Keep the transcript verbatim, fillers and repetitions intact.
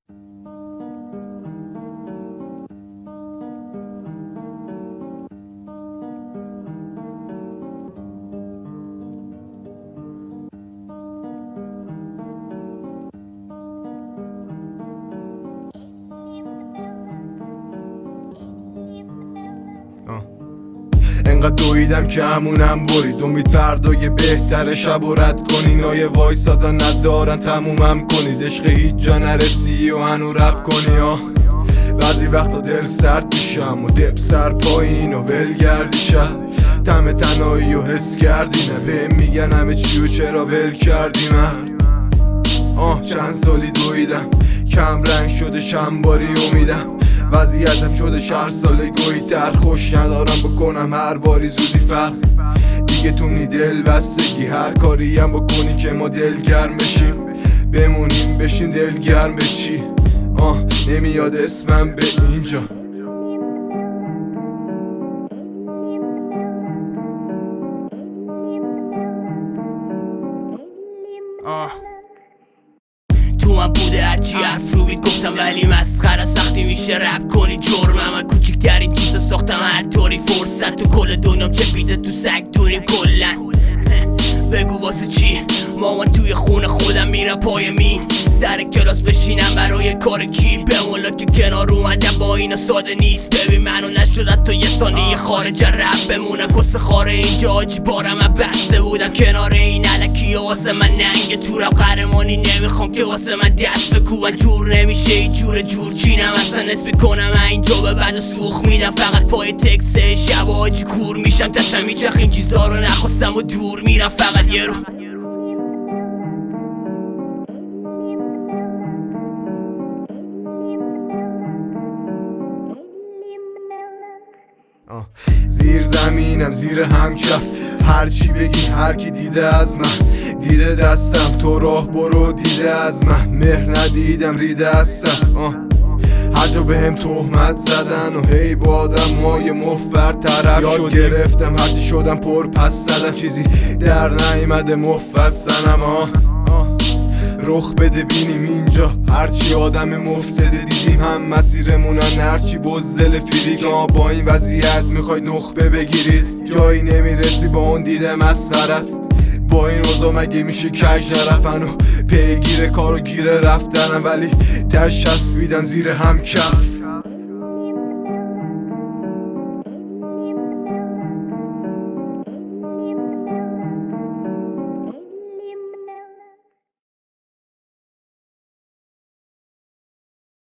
انقدر دویدم که همونم برید، امید فردای بهتر شب و رد کنین. آیه وایسادا ندارن تمومم کنید، عشق هیچ جا نرسی و هنو رب کنی. آه بعضی وقتا دل سرد میشم و دب سر پایین و ولگردی شد. تم تنهایی و حس کردی نه بهم میگن همه چی و چرا ول کردی من. آه چند سالی دویدم کم رنگ شده چند باری امیدم. وضعیتم شده شهر ساله گویی تر، خوش ندارم بکنم هر باری زودی فرق. دیگه تونی دل بستگی هر کاری هم بکنی که ما دلگرم بشیم. بمونیم بشیم دلگرم به چی؟ آه نمیاد اسمم به اینجا. آه تو من بوده هرچی حرف رو بید گفتم، ولی مسخره سختی میشه رپ کنی جرمم. من کوچکترین چیزا ساختم هر طوری، فرصت تو کل دنیام چپیده تو سگ دونیم کلن. بگو واسه چی مامان توی خونه خودم میرم پای مین، سر کلاس بشینم برای کار کی؟ بمولا که کنار اومدم با اینا ساده نیست. ببین منو نشدت تا یه ثانیه خارج رپ بمونم، کس خاره اینجا آجی بارم من بسته بودم کنار این علکی و واسه من ننگ تورم قهرمانی نمیخوام که واسه من دست بکوبن. جور نمیشه این جور جور چینم اصلا نسبی کنم اینجا به بعد سوخ میدم فقط پای تکسه شب آجی کور میشم تشم میچخ این چیزا رو نخواستم و دور میرم فقط یه رو. زیر زمینم زیر همکف، هر چی بگی هر کی دیده از من دیده دستم. تو راه برو دیده از من، مهر ندیدم ریده از سر. هر جا بهم تهمت زدن و هی با آدم مای مفت برطرف شد. یاد گرفتم هرچی شدم پر پس زدم، چیزی در نیمده مفصلم. آه رخ بده بینیم اینجا هرچی آدم مفسده دیدیم هم مسیرمونن، هرچی بزدل فریگا. با این وضعیت میخوای نخبه بگیرید، جایی نمیرسی با اون دیده مسخرت. با این روزا مگه میشه کج نرفن و پیگیر کارو گیره رفتنم، ولی تش چسبیدن زیر هم کف.